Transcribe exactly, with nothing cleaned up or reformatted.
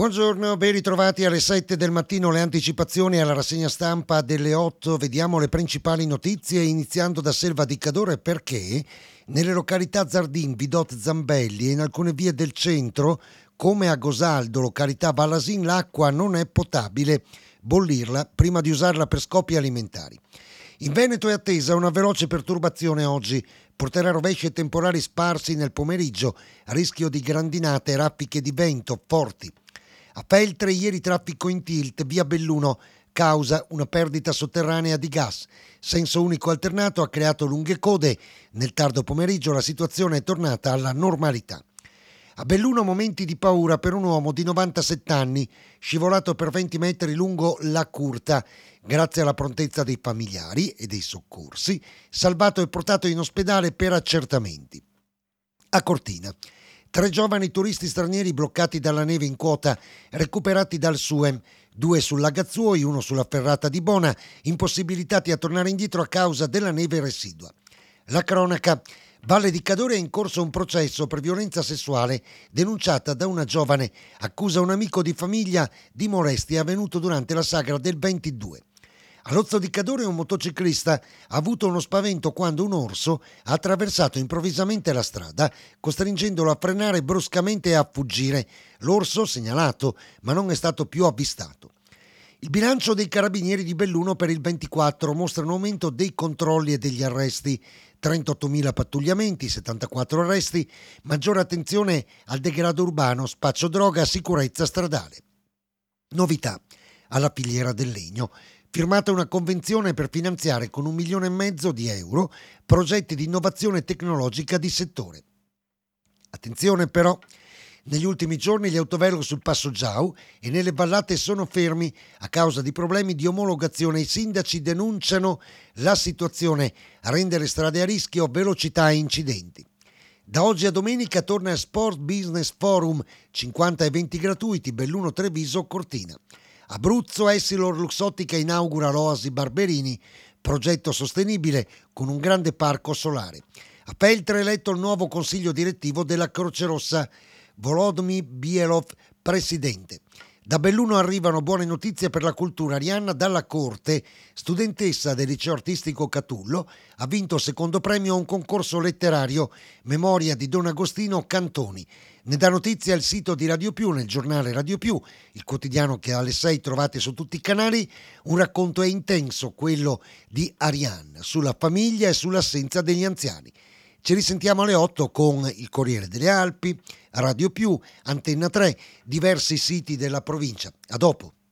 Buongiorno, ben ritrovati alle sette del mattino, le anticipazioni alla rassegna stampa delle otto. Vediamo le principali notizie iniziando da Selva di Cadore, perché nelle località Zardin, Vidot, Zambelli e in alcune vie del centro, come a Gosaldo, località Vallasin, l'acqua non è potabile. Bollirla prima di usarla per scopi alimentari. In Veneto è attesa una veloce perturbazione oggi, porterà rovesci e temporali sparsi nel pomeriggio, a rischio di grandinate e raffiche di vento forti. A Feltre ieri traffico in tilt, via Belluno, causa una perdita sotterranea di gas. Senso unico alternato ha creato lunghe code. Nel tardo pomeriggio la situazione è tornata alla normalità. A Belluno momenti di paura per un uomo di novantasette anni, scivolato per venti metri lungo la curta. Grazie alla prontezza dei familiari e dei soccorsi, salvato e portato in ospedale per accertamenti. A Cortina. Tre giovani turisti stranieri bloccati dalla neve in quota, recuperati dal Suem, due sul Lagazzuoi, uno sulla ferrata di Bona, impossibilitati a tornare indietro a causa della neve residua. La cronaca. Valle di Cadore è in corso un processo per violenza sessuale denunciata da una giovane, accusa un amico di famiglia di molestie avvenuto durante la sagra del ventidue. All'Ozzo di Cadore un motociclista ha avuto uno spavento quando un orso ha attraversato improvvisamente la strada, costringendolo a frenare bruscamente e a fuggire. L'orso segnalato, ma non è stato più avvistato. Il bilancio dei carabinieri di Belluno per il ventiquattro mostra un aumento dei controlli e degli arresti. trentottomila pattugliamenti, settantaquattro arresti, maggiore attenzione al degrado urbano, spaccio droga, sicurezza stradale. Novità alla filiera del legno. Firmata una convenzione per finanziare con un milione e mezzo di euro progetti di innovazione tecnologica di settore. Attenzione però, negli ultimi giorni gli autovelox sul Passo Giau e nelle vallate sono fermi a causa di problemi di omologazione. I sindaci denunciano la situazione a rendere strade a rischio, velocità e incidenti. Da oggi a domenica torna a Sport Business Forum, cinquanta eventi gratuiti, Belluno, Treviso, Cortina. Abruzzo, Essilor Luxottica inaugura l'Oasi Barberini, progetto sostenibile con un grande parco solare. A Feltre eletto il nuovo consiglio direttivo della Croce Rossa, Volodymyr Bielov, presidente. Da Belluno arrivano buone notizie per la cultura. Arianna Dalla Corte, studentessa del liceo artistico Catullo, ha vinto il secondo premio a un concorso letterario, Memoria di Don Agostino Cantoni. Ne dà notizia il sito di Radio Più, nel giornale Radio Più, il quotidiano che alle sei trovate su tutti i canali. Un racconto è intenso, quello di Arianna, sulla famiglia e sull'assenza degli anziani. Ci risentiamo alle otto con il Corriere delle Alpi, Radio Più, Antenna tre, diversi siti della provincia. A dopo.